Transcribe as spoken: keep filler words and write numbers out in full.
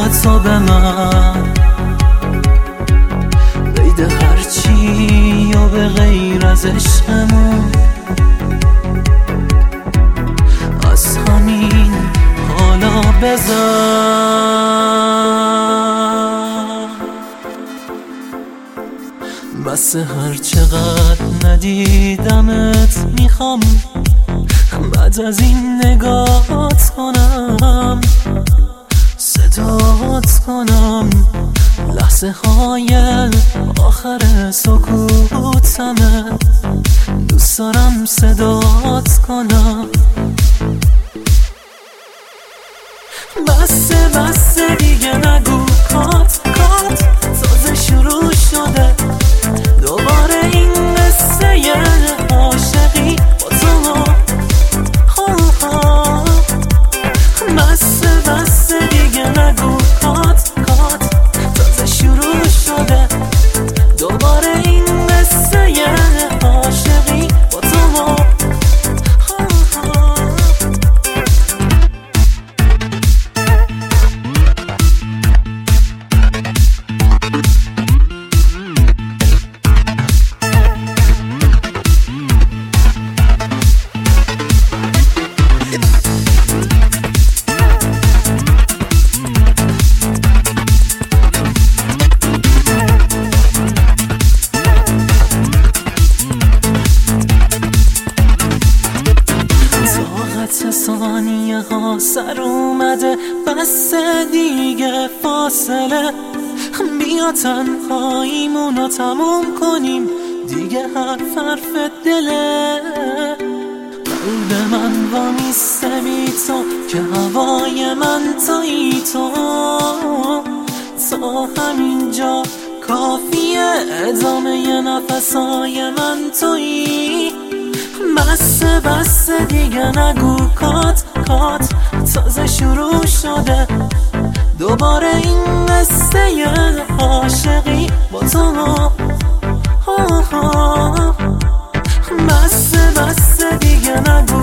با تو به من بیده هرچی و به غیر از عشقمون از همین حالا بزن. بس هر چقدر ندیدمت میخوام بعد از این نگاهت کنم، صدات کنم، لحظه های آخر سکوتمه دوست دارم صدات کنم. بسه بسه دیگه نگو کات کات تازه شروع شده دوباره این قصه ی عاشقی با تو. بسه بسه دیگه نگو کات کات تازه شروع شده دوباره این قصه ی عاشقی با تو. ثانیه ها سر اومده بس دیگه فاصله بیا تنهاییمونو تموم کنیم دیگه حرف حرف دله. قلب من وامیسته بی تو که هوای من تویی تو تا همینجا کافیه ادامه ی نفسای من تویی. بسه بسه دیگه نگو کات کات تازه شروع شده دوباره این قصه ی عاشقی با تو. بسه بسه دیگه نگو